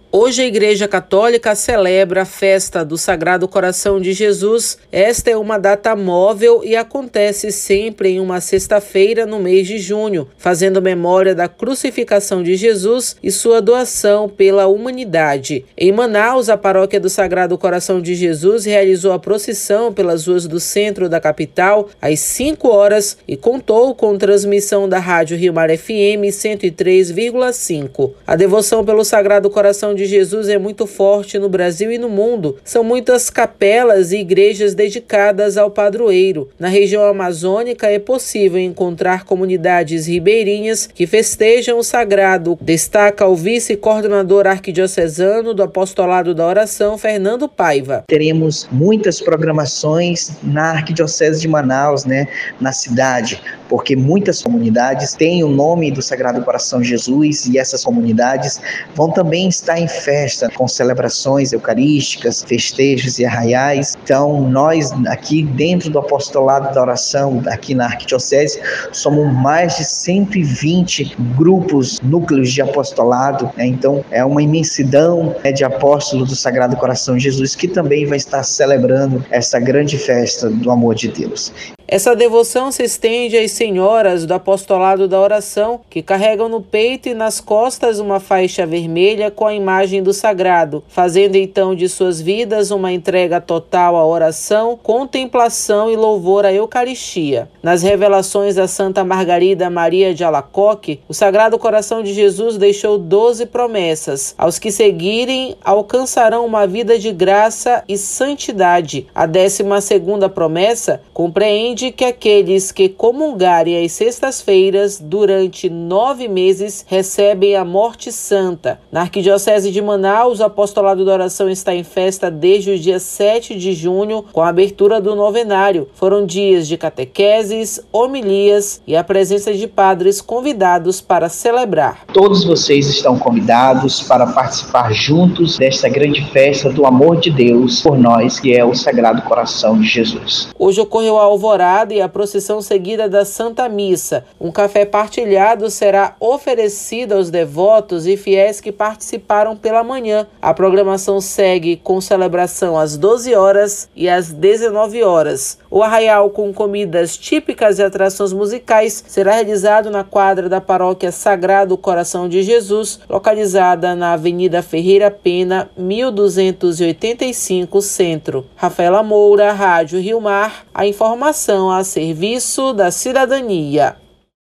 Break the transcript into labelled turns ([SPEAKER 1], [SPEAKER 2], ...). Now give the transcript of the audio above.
[SPEAKER 1] Hoje a Igreja Católica celebra a festa do Sagrado Coração de Jesus. Esta é uma data móvel e acontece sempre em uma sexta-feira no mês de junho, fazendo memória da crucificação de Jesus e sua doação pela humanidade. Em Manaus, a Paróquia do Sagrado Coração de Jesus realizou a procissão pelas ruas do centro da capital às 5 horas e contou com transmissão da Rádio Rio Mar FM 103,5. A devoção pelo Sagrado Coração de Jesus é muito forte no Brasil e no mundo. São muitas capelas e igrejas dedicadas ao padroeiro. Na região amazônica é possível encontrar comunidades ribeirinhas que festejam o sagrado, destaca o vice-coordenador arquidiocesano do Apostolado da Oração, Fernando Paiva.
[SPEAKER 2] Teremos muitas programações na Arquidiocese de Manaus, na cidade, porque muitas comunidades têm o nome do Sagrado Coração de Jesus e essas comunidades vão também estar em festa, com celebrações eucarísticas, festejos e arraiais. Então, nós aqui dentro do Apostolado da Oração, aqui na Arquidiocese, somos mais de 120 grupos, núcleos de apostolado, Então, é uma imensidão de apóstolos do Sagrado Coração de Jesus que também vai estar celebrando essa grande festa do amor de Deus.
[SPEAKER 1] Essa devoção se estende às senhoras do Apostolado da Oração, que carregam no peito e nas costas uma faixa vermelha com a imagem do sagrado, fazendo então de suas vidas uma entrega total à oração, contemplação e louvor à Eucaristia. Nas revelações da Santa Margarida Maria de Alacoque, o Sagrado Coração de Jesus deixou 12 promessas. Aos que seguirem, alcançarão uma vida de graça e santidade. A 12ª promessa compreende que aqueles que comungarem às sextas-feiras durante 9 meses recebem a morte santa. Na Arquidiocese de Manaus, o Apostolado da Oração está em festa desde o dia 7 de junho, com a abertura do novenário. Foram dias de catequeses, homilias e a presença de padres convidados para celebrar.
[SPEAKER 2] Todos vocês estão convidados para participar juntos desta grande festa do amor de Deus por nós, que é o Sagrado Coração de Jesus.
[SPEAKER 1] Hoje ocorreu a alvorada e a procissão seguida da Santa Missa. Um café partilhado será oferecido aos devotos e fiéis que participaram pela manhã. A programação segue com celebração às 12 horas e às 19 horas. O arraial com comidas típicas e atrações musicais será realizado na quadra da Paróquia Sagrado Coração de Jesus, localizada na Avenida Ferreira Pena, 1285, Centro. Rafaela Moura, Rádio Rio Mar, a informação a serviço da cidadania.